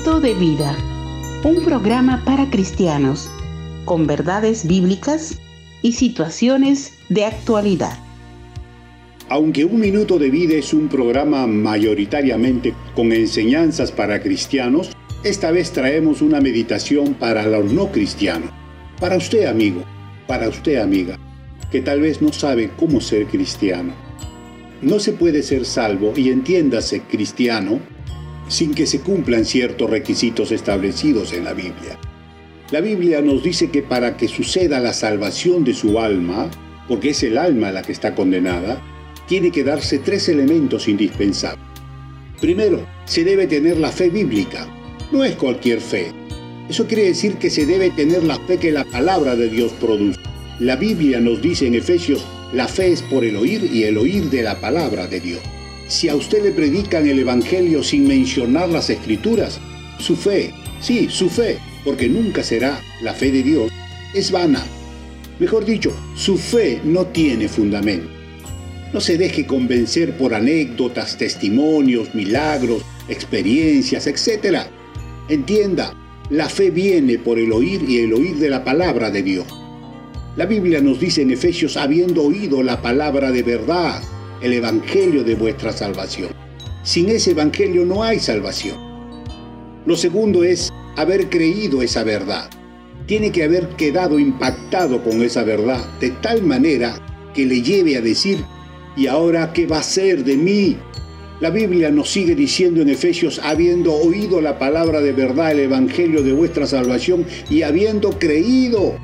Minuto de Vida, un programa para cristianos, con verdades bíblicas y situaciones de actualidad. Aunque Un Minuto de Vida es un programa mayoritariamente con enseñanzas para cristianos, esta vez traemos una meditación para los no cristianos. Para usted, amigo, para usted, amiga, que tal vez no sabe cómo ser cristiano. No se puede ser salvo, y entiéndase cristiano, sin que se cumplan ciertos requisitos establecidos en la Biblia. La Biblia nos dice que para que suceda la salvación de su alma, porque es el alma la que está condenada, tiene que darse 3 elementos indispensables. Primero, se debe tener la fe bíblica. No es cualquier fe. Eso quiere decir que se debe tener la fe que la palabra de Dios produce. La Biblia nos dice en Efesios, la fe es por el oír y el oír de la palabra de Dios. Si a usted le predican el Evangelio sin mencionar las Escrituras, su fe, sí, su fe, porque nunca será la fe de Dios, es vana. Mejor dicho, su fe no tiene fundamento. No se deje convencer por anécdotas, testimonios, milagros, experiencias, etc. Entienda, la fe viene por el oír y el oír de la palabra de Dios. La Biblia nos dice en Efesios, habiendo oído la palabra de verdad, el evangelio de vuestra salvación. Sin ese evangelio no hay salvación. Lo segundo es haber creído esa verdad. Tiene que haber quedado impactado con esa verdad de tal manera que le lleve a decir, ¿y ahora qué va a ser de mí? La Biblia nos sigue diciendo en Efesios, habiendo oído la palabra de verdad, el evangelio de vuestra salvación, y habiendo creído.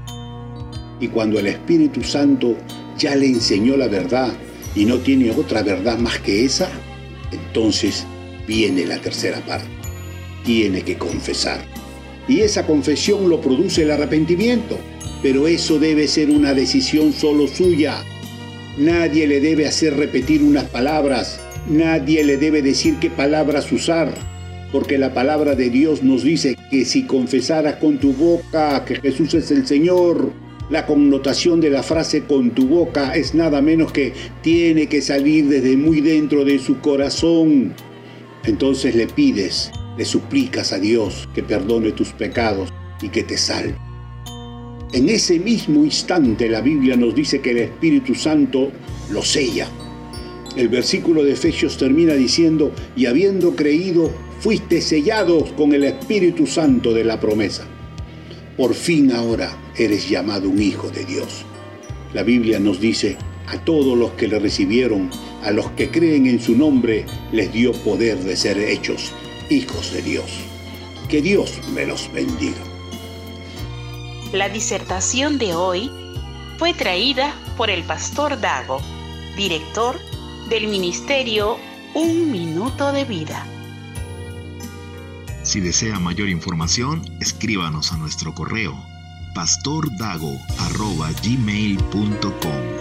Y cuando el Espíritu Santo ya le enseñó la verdad y no tiene otra verdad más que esa, entonces viene la tercera parte. Tiene que confesar. Y esa confesión lo produce el arrepentimiento. Pero eso debe ser una decisión solo suya. Nadie le debe hacer repetir unas palabras. Nadie le debe decir qué palabras usar. Porque la palabra de Dios nos dice que si confesaras con tu boca que Jesús es el Señor, la connotación de la frase con tu boca es nada menos que tiene que salir desde muy dentro de su corazón. Entonces le pides, le suplicas a Dios que perdone tus pecados y que te salve. En ese mismo instante la Biblia nos dice que el Espíritu Santo lo sella. El versículo de Efesios termina diciendo, y habiendo creído, fuiste sellados con el Espíritu Santo de la promesa. Por fin ahora eres llamado un hijo de Dios. La Biblia nos dice, a todos los que le recibieron, a los que creen en su nombre, les dio poder de ser hechos hijos de Dios. Que Dios me los bendiga. La disertación de hoy fue traída por el pastor Dago, director del ministerio Un Minuto de Vida. Si desea mayor información, escríbanos a nuestro correo pastordago@gmail.com.